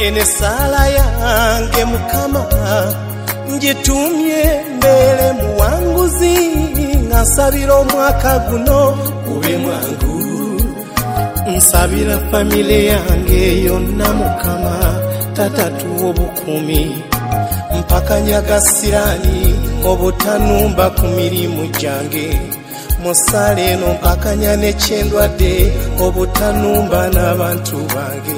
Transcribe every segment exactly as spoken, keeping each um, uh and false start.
ene sala yange Mukama njitumye mbele muwanguzi ngasabira omwaka guno ube mwangu nsabira famile yange yonna Mukama tatatu obukumi mpaka nyagasirani obutanumba ku mirimu gyange musale no mpaka nyane kyendwadde obutanumba n'abantu bange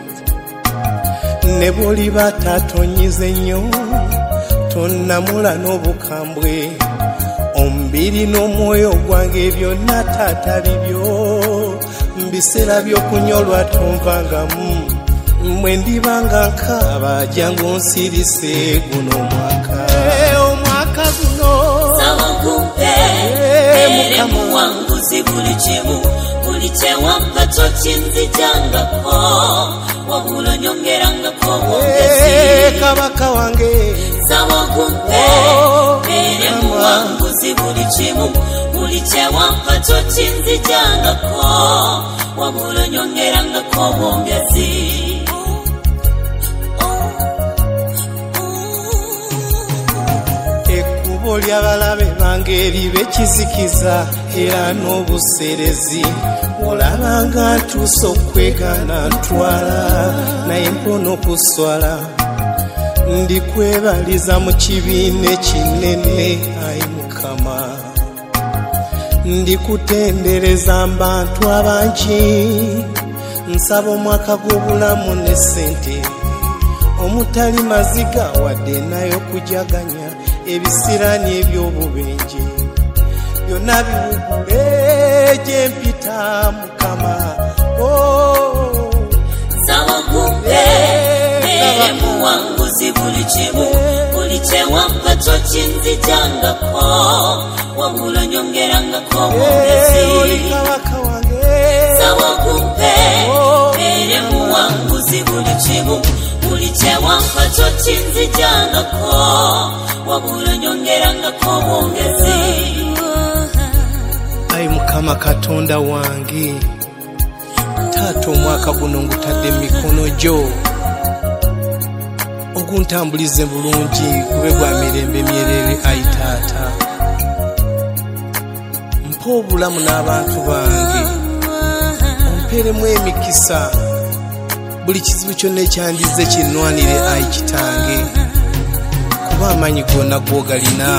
ne buli batatonyize nnyo tonnamula n'obukambwe omubiri n'omwoyo gwange byonna taata bibyo mbiseera by'okunyolwa tonvangamu mwe ndibanga nkaaba jangu nsirise guno omwaka omwaka guno saba kumpe ere muwanguzi buli kimu buli kyewampa kyo kinzijangako wabula nyongerangako bwongezi kabaka wange saba kumpe ere muwanguzi buli kimu buli kyewampa kyo kinzijangako wabula nyongerangako bwongezi ekkubo ly'abalabe bange libe kizikiza era n'obuserezi olabanga ntuusa okwegaana ntwala naye mpona okuswala ndikwebaliza mu kibiina ekinene ayi Mukama ndikutendereza mbantu abangi nsaba omwaka gw'obulamu ne ssente omutali maziga wadde nayo kujaganya ebisirani eby'obubenje byonna biwugule gye mpita Mukama saba kumpe ere muwanguzi buli kimu buli kyewampa kyo kinzijangako wabula nyongerangako bwongezi saba kumpe ere muwanguzi buli kimu buli kyewampa kyo kinzijangako wabula nyongerangako bwongezi ayi Mukama Katonda wange taata omwaka guno ngutadde mu mikono gyo oguntambulize bulungi gube gwa mirembe myerere ayi taata mpa obulamu n'abantu bange omperemu emikisa buli kizibu kyonna ekyandize kinnwanire ayi kitange kuba amanyi gonna gwogalina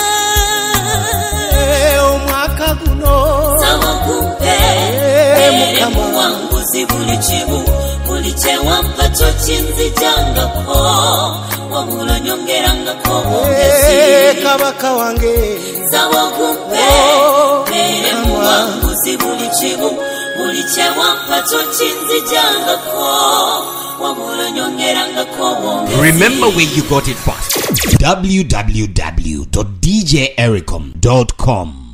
omwaka guno saba kumpe ere muwanguzi buli kimu buli kyewampa kyo kinzijangako wabula nyongerangako bwongezi kabaka wange saba kumpe ere muwanguzi buli kimu buli kyewampa kyo kinzijangako wabula nyongerangako bwongezi. Remember where you got it from. w w w dot d j ericom dot com